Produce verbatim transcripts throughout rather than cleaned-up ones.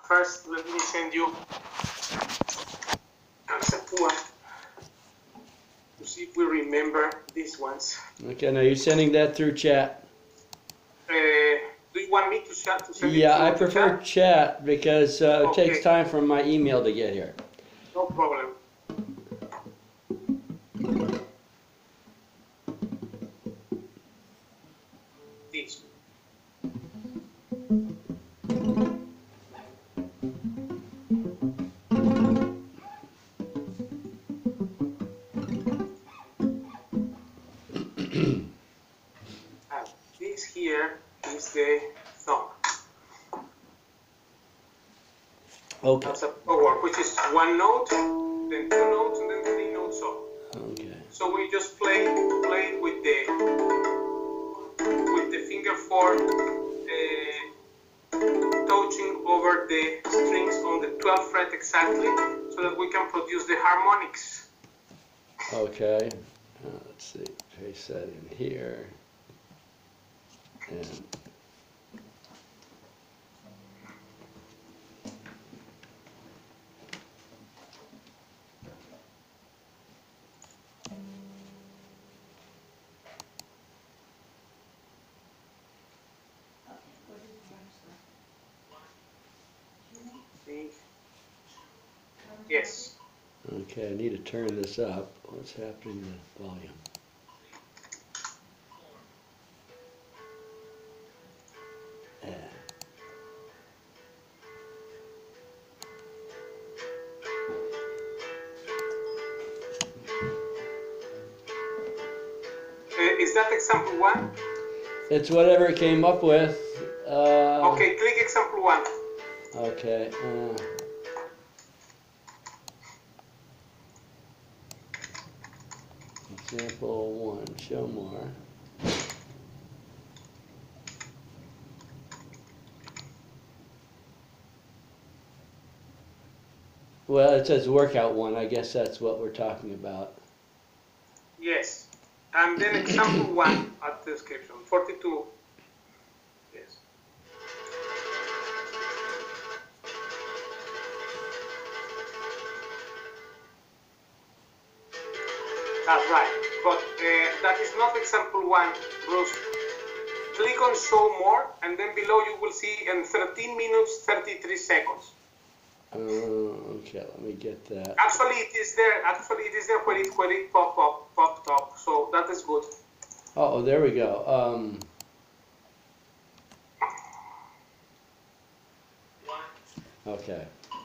first, let me send you Alsapua to see if we remember these ones. Okay, now you're sending that through chat. Uh, do you want me to, chat, to send Yeah, it I to prefer chat? chat because uh, it Okay. takes time for my email to get here. No problem. This. And this here is the thumb. Okay. That's a power, which is one note, then two notes, and then three notes up. Okay. So we just play play with the with the finger four uh, touching over the strings on the twelfth fret exactly, so that we can produce the harmonics. Okay. Uh, let's see. Paste that in here. And See? Yes. okay, I need to turn this up. What's happening to the volume? Yeah. Uh, is that example one? It's whatever it came up with. Uh, Okay, click example one. Okay. Uh, example one. Show more. Well, it says workout one. I guess that's what we're talking about. Yes. And then example one at the description. forty-two. Yes. That's right. But uh, that is not example one, Bruce. Click on show more, and then below you will see in thirteen minutes, thirty-three seconds. Uh, okay, let me get that. Actually, it is there. Actually, it is there where it, where it pop up, popped up. So that is good. Oh, there we go. Um, okay.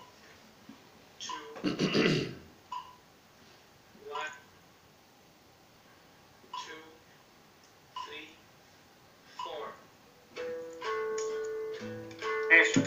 Eso.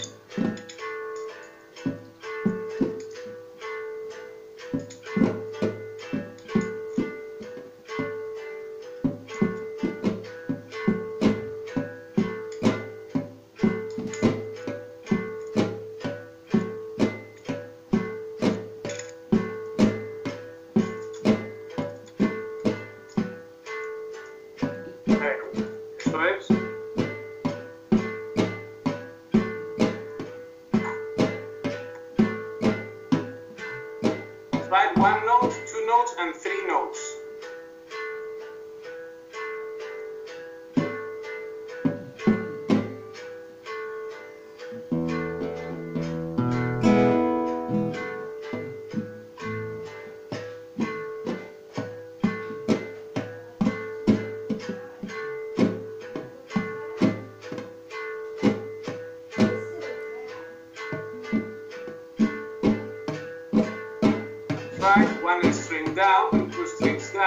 Eso es. Right, one note, two notes, and three notes. Right, one string down and two strings down.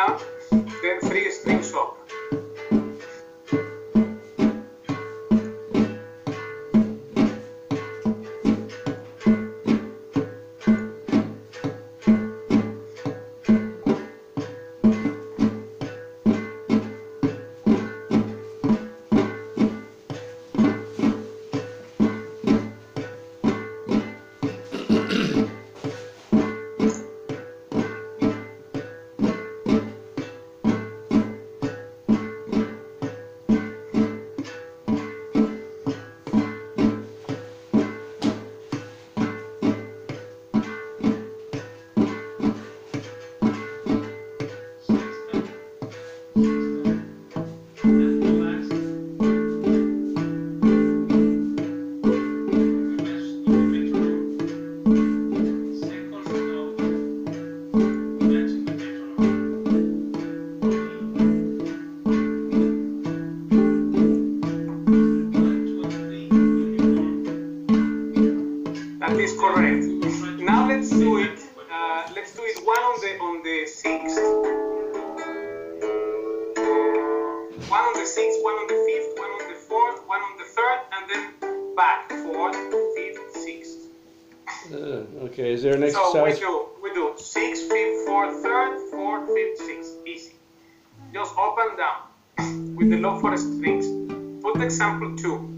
That is correct. Now let's do it. Uh, let's do it one on the on the sixth, one on the sixth, one on the fifth, one on the fourth, one on the third, and then back fourth, fifth, sixth. Uh, okay, is there an So we exercise? do we do six, fifth, fourth, third, fourth, fifth, sixth. Easy. Just up and down with the low four strings. Put example two.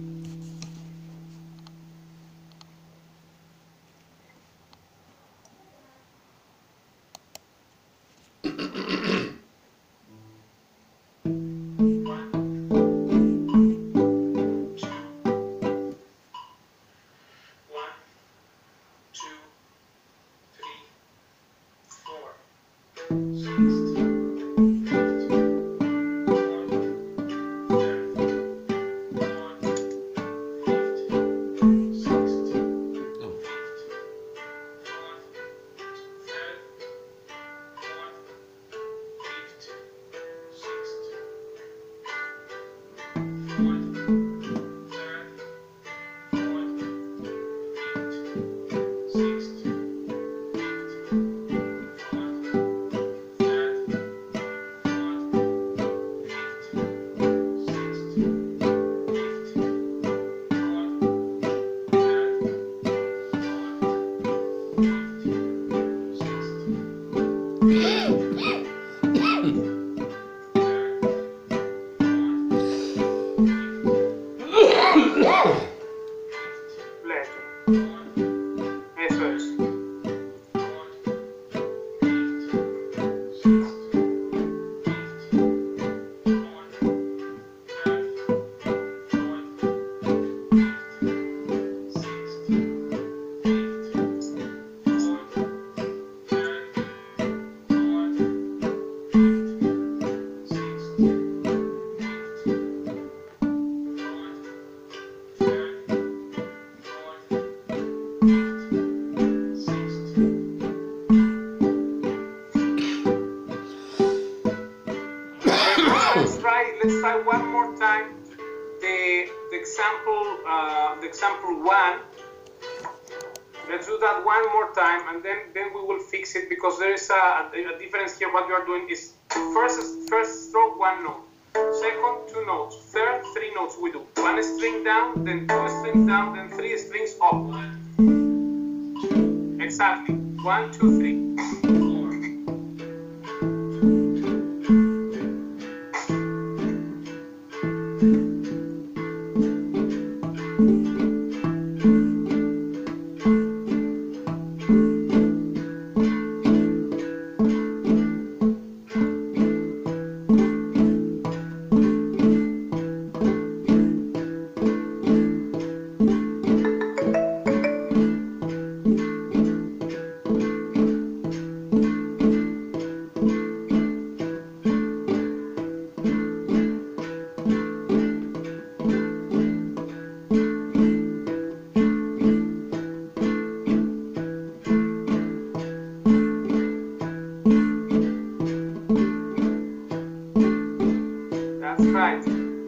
Let's try one more time the, the example uh, the example one. Let's do that one more time, and then then we will fix it, because there is a, a difference here. What we are doing is first first stroke one note, second two notes, third three notes. We do one string down, then two strings down, then three strings up. Exactly. One, two, three. Right.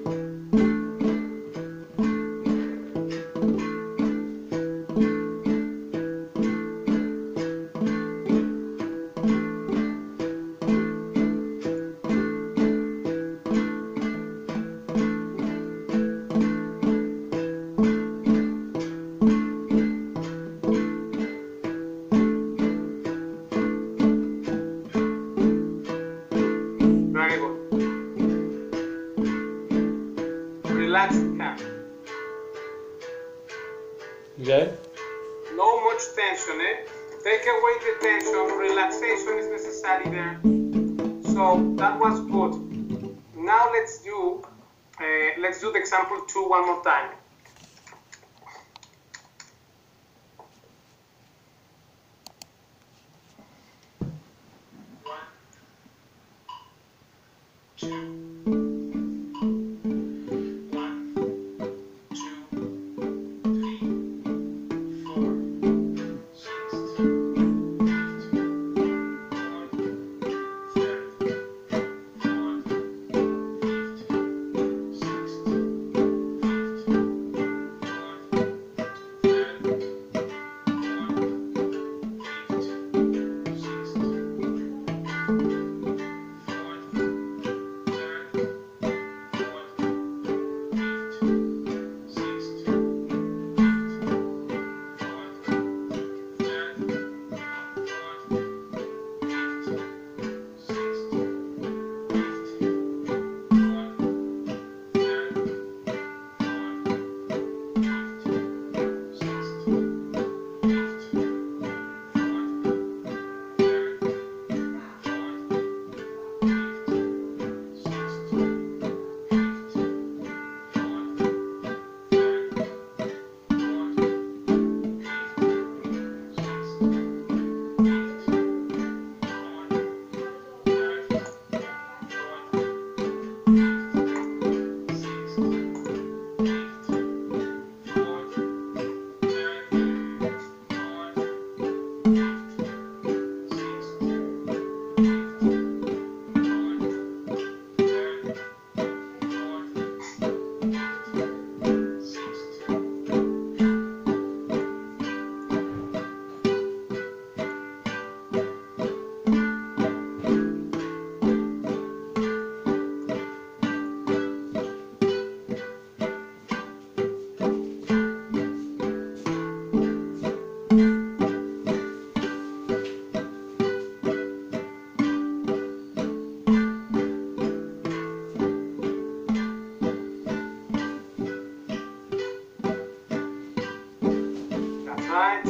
Very good. Relax the hand. Okay. No much tension, eh? Take away the tension. Relaxation is necessary there. So that was good. Now let's do uh, let's do the example two one more time. One, two. right.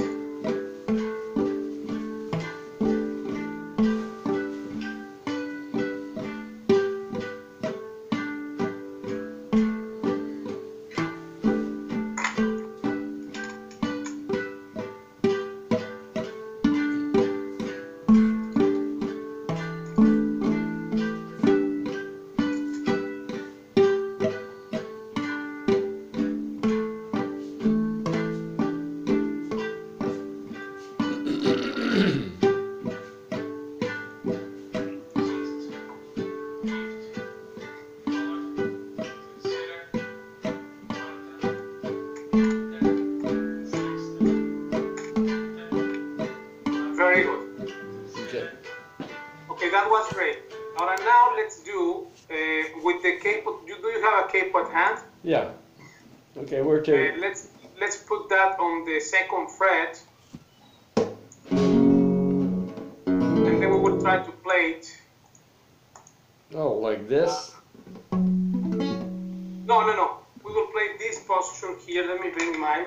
Very good. Okay. Okay, that was great. All right, now let's do uh, with the capo. You, do you have a capo at hand? Yeah. Okay, where Uh, to? let's let's put that on the second fret, and then we will try to play it. Oh, like this? No, no, no. We will play this posture here. Let me bring mine.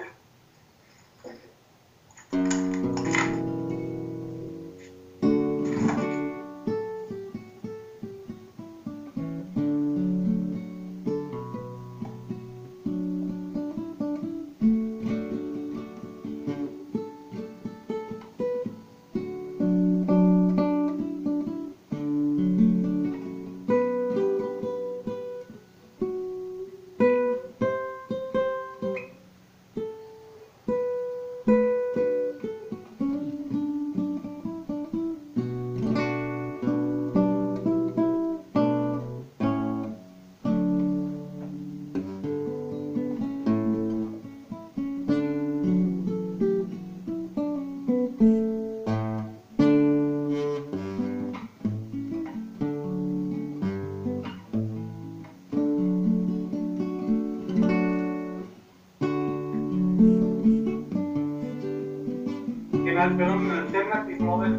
Pero un alternative model.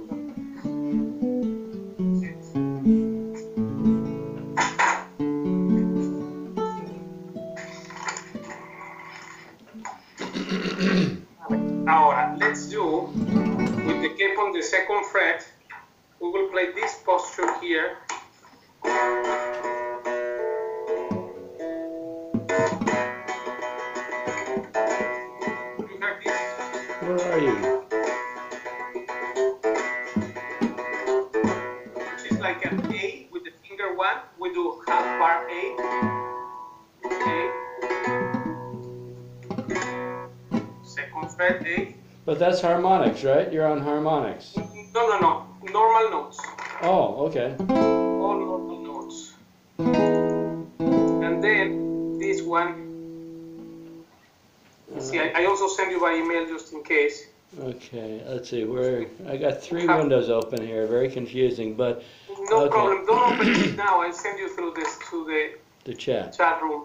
Ahora, let's do with the capo on the second fret. We will play this posture here. Where are you? Which is like an A with the finger one. We do half bar A. A. Second fret A. But that's harmonics, right? You're on harmonics. No, no, no. Normal notes. Oh, okay. All normal notes. And then this one. See, I, I also send you by email just in case. Okay, let's see. Where I got three windows open here. Very confusing, but no okay. problem. Don't open it now. I'll send you through this to the The chat. chat room.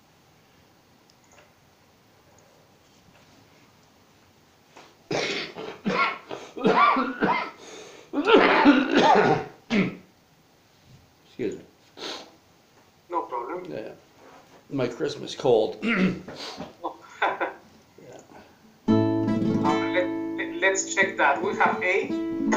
Excuse me. No problem. Yeah. My Christmas cold. Um, let, let, let's check that. We have A.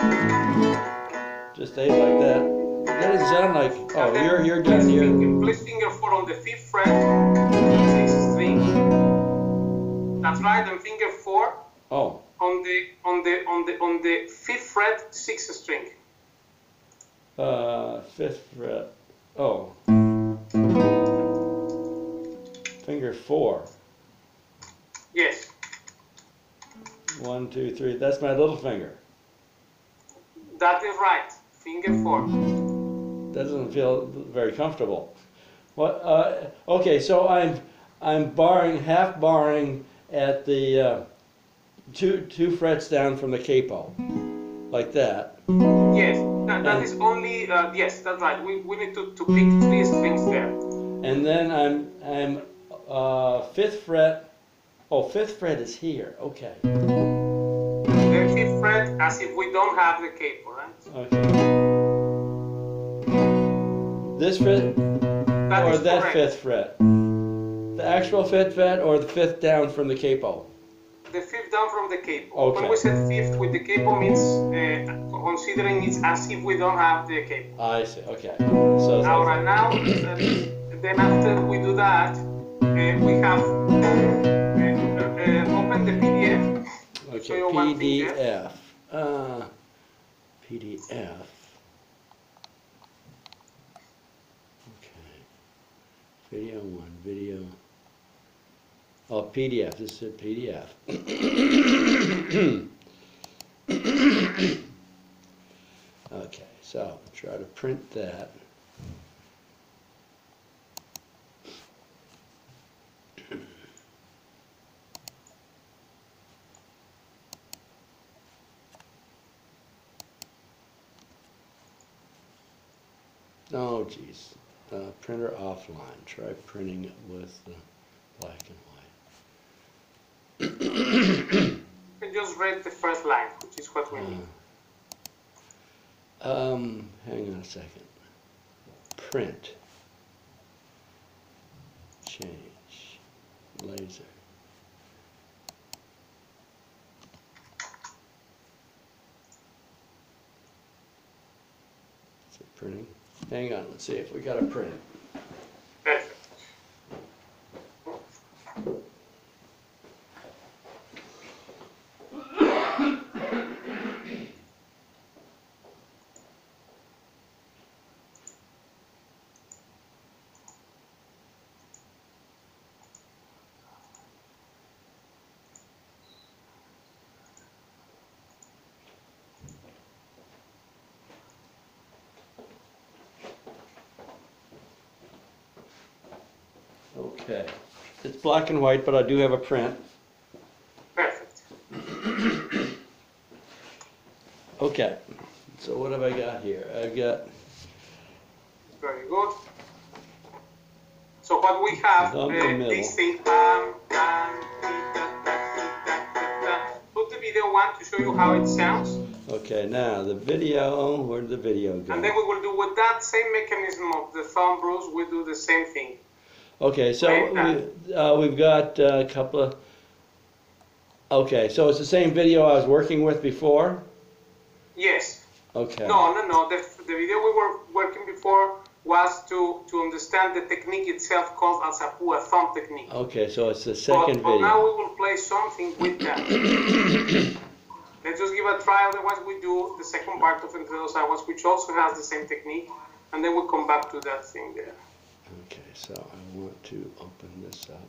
Just A like that. That doesn't sound like. Oh, then you're you're down place here. Finger, place finger four on the fifth fret, sixth string. That's right. And finger four Oh. on the on the on the on the fifth fret, sixth string. Uh, fifth fret. Oh. Finger four. Yes. One, two, three. That's my little finger. That is right. Finger four. That doesn't feel very comfortable. What? Uh, okay, so I'm I'm barring half barring at the uh, two two frets down from the capo, like that. Yes. That, that is only. Uh, yes, that's right. We, we need to, to pick three strings there. And then I'm I'm uh, fifth fret. Oh, fifth fret is here. Okay. The fifth fret, as if we don't have the capo, right? Okay. This fret That or is that correct. fifth fret? The actual fifth fret or the fifth down from the capo? the fifth down from the capo. Okay. When we said fifth with the capo means uh, considering it's as if we don't have the capo. I see. Okay. So Now, right now, uh, then after we do that, uh, we have uh, uh, open the P D F. okay. you one P thing D there. F. Uh, P D F. Okay. Video one. Video. Oh, P D F. This is a P D F. Okay, so try to print that. Oh, geez. Uh, printer offline. Try printing it with the black and white. You can just read the first line, which is what we Uh, need. Um, hang on a second. Print. Change. Laser. Is it printing? Hang on, let's see if we got a print. Perfect. Okay. It's black and white, but I do have a print. Perfect. Okay. So what have I got here? I've got Very good. So what we have, uh, Down the middle. this thing, um, um, da, da, da, da, da. Put the video one to show you how it sounds, Okay, now the video, where did the video go? and then we will do with that same mechanism of the thumb, Bruce, we do the same thing. Okay, so Right, we, uh, we've got a couple of, okay, so it's the same video I was working with before? Yes. Okay. No, no, no. The, the video we were working before was to, to understand the technique itself called al Sapu, a thumb technique. Okay, so it's the But, second but now video. we will play something with that. Let's just give a try, otherwise we do the second part of Entre Dos Aguas, which also has the same technique, and then we'll come back to that thing there. Okay, so I want to open this up.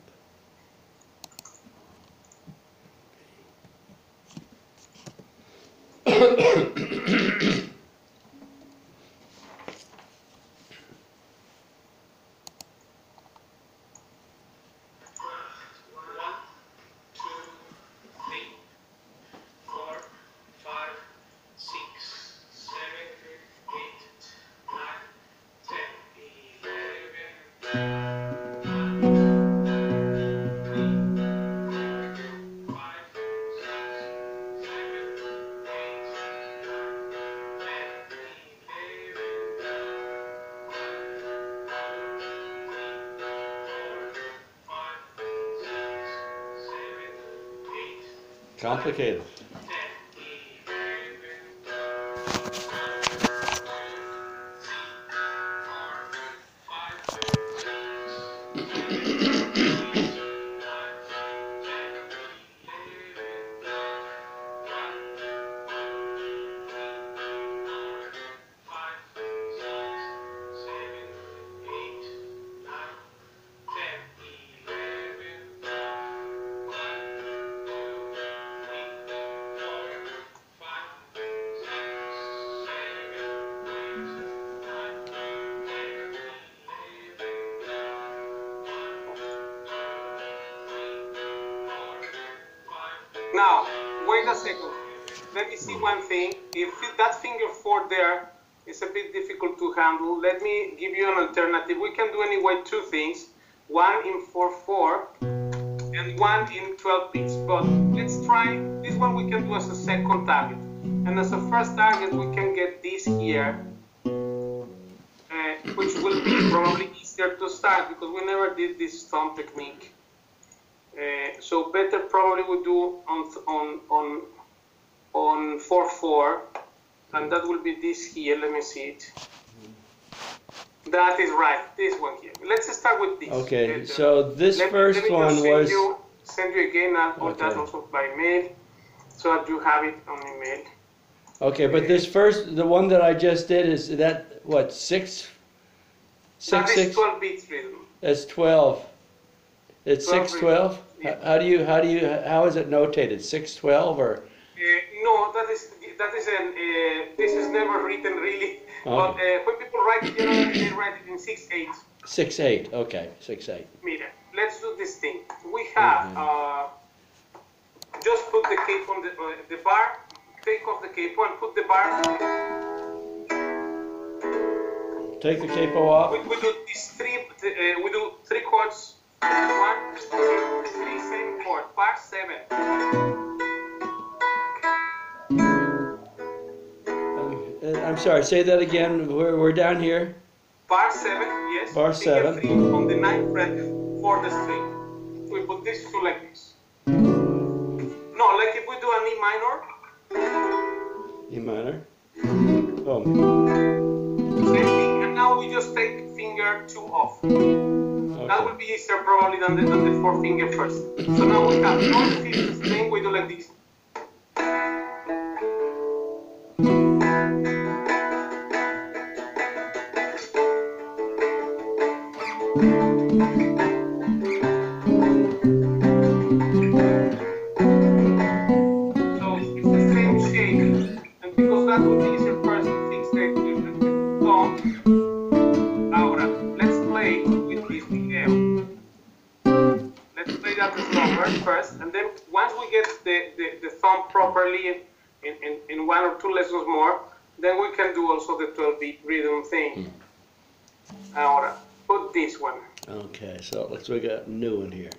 Complicated. Now, wait a second. Let me see one thing. If that finger four there is a bit difficult to handle, let me give you an alternative. We can do anyway two things. One in four four and one in twelve beats. But let's try, this one we can do as a second target. And as a first target, we can get this here, uh, which will be probably easier to start because we never did this thumb technique. Uh, so better probably we do on on on on four four, and that will be this here. Let me see it. That is right. This one here. Let's start with this. Okay. Better. So this let first me, let me one just send was. You, send you again uh, all Okay. that also by mail, so that you have it on email. Okay, but this first, the one that I just did, is that what, six? Six, That is six? twelve bits rhythm. That's twelve. It's twelve six twelve? Yeah. How do you, how do you, how is it notated? six twelve or? Uh, no, that is that is an uh, this is never written really. Okay. But uh, when people write it, generally they write it in six eight six eight, okay, six eight. meter. Let's do this thing. We have Mhm. uh, just put the cape on the uh, the bar. Take off the capo and put the bar. Take the capo off. We, we do these three. Uh, we do three chords. One, two, three, same chord. Bar seven. Uh, I'm sorry, say that again. We're, we're down here. Bar seven, yes. Bar Finger seven. three on the ninth fret for the string. We put these two like this. No, like if we do an E minor. E minor. Oh. Same thing, and now we just take finger two off. Okay. That will be easier probably than the, than the four finger first. So now we have on the fifth string, we do like this. So it's the same shape, and because that would be easier first to fix the thumb. Ahora, let's play with this Miguel. Let's play that slower first, and then once we get the, the, the thumb properly in, in, in one or two lessons more, then we can do also the twelve beat rhythm thing. Mm. Ahora, put this one. Okay, so let's we got a new one here.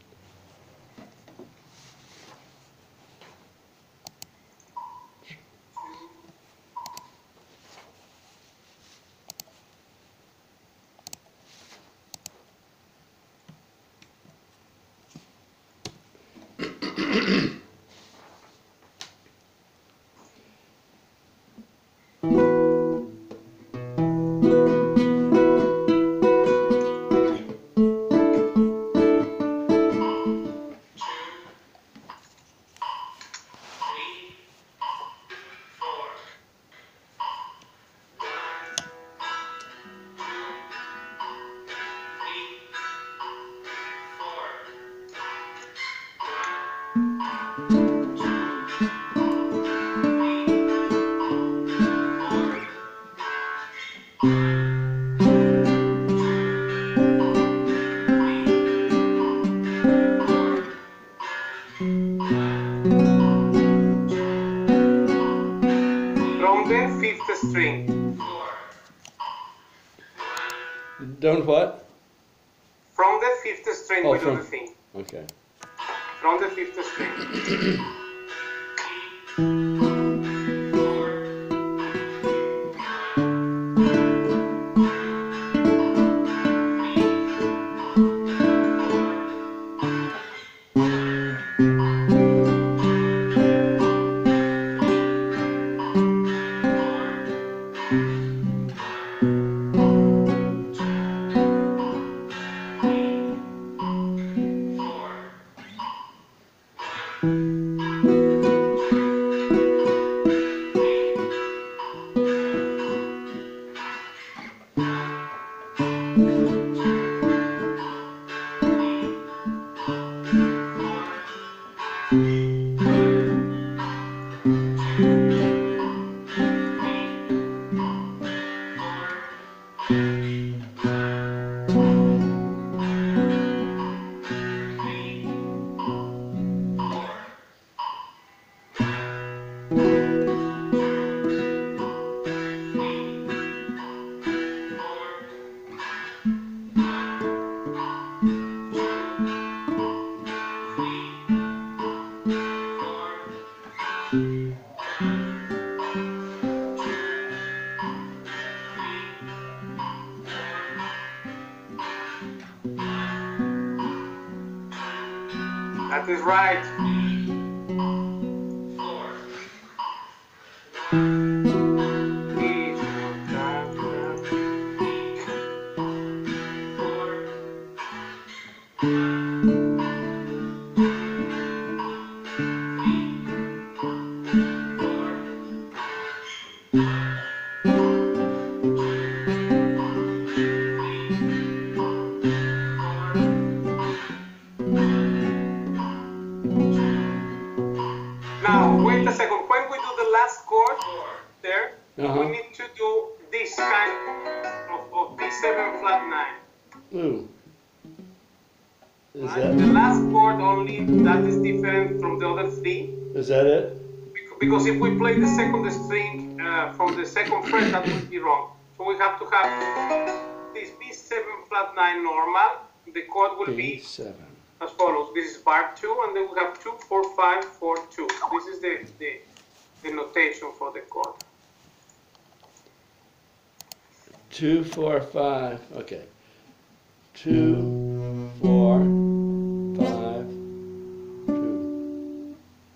From the fifth string. Don't what? From the fifth string Oh, we from- do the thing. Okay. From the fifth string. is right. E, da, da. Now, wait a second. When we do the last chord there, Uh-huh. we need to do this kind of, of B seven flat nine. Ooh. Is Right? that The last chord only, that is different from the other three. is that it? Bec- Because if we play the second string uh, from the second fret, that would be wrong. So we have to have this B seven flat nine normal. The chord will B be seven. as follows. This is bar two, and then we have two, four, five, four, two. This is the, the, the notation for the chord. Two, four, five. Okay. Two, four, five, two.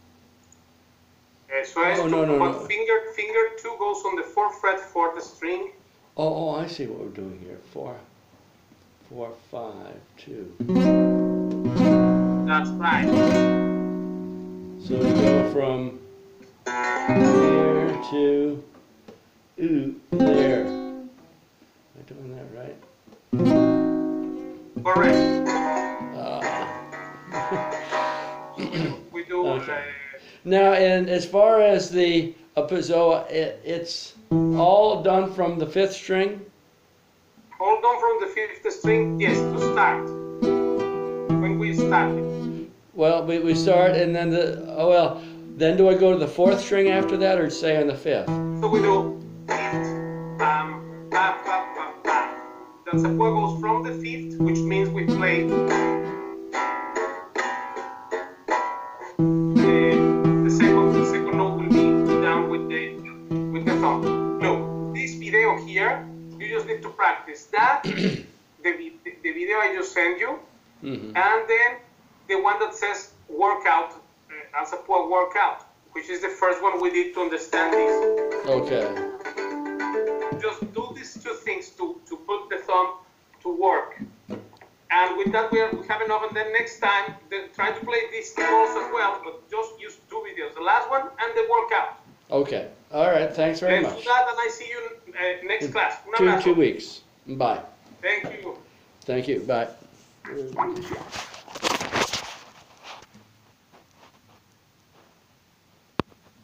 Uh, so as Oh, to, no, no, but no. finger finger two goes on the fourth fret for the string. Oh, oh, I see what we're doing here. Four, four, five, two. That's right. So we go from here to ooh, there. Am I doing that right? Correct. Ah. We do. Okay. Uh, Now, and as far as the Apazoa, it, it's all done from the fifth string? hold on from the fifth string. Yes, to start. When we start it. Well, we, we start and then the, oh well, then do I go to the fourth string after that or stay on the fifth? So we do fifth, bam, bam, bam, bam, bam. The sapua goes from the fifth, which means we play the, the second. The second note will be down with the with the thumb. Look, this video here, you just need to practice that. the, vi- the video I just sent you, Mm-hmm. and then the one that says workout, uh, as a poor workout, which is the first one we did to understand this. Okay. Just do these two things to, to put the thumb to work. And with that, we, are, we have enough. And then next time, then try to play these two also as well, but just use two videos. The last one and the workout. Okay. All right. Thanks very Let's much. do that, and I see you uh, next class. Un Two, abrazo. two weeks. Bye. Thank you. Thank you. Bye.